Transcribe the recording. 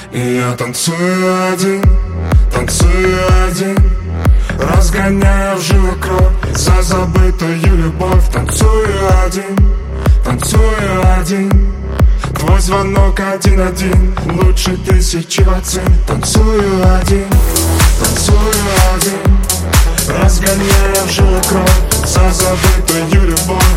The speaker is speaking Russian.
И я танцую один, разгоняя в жилах кровь за забытую любовь. Танцую один, твой звонок 1-1 лучше 1000 ватцин. Танцую один, разгоняя в жилах кровь за забытую любовь.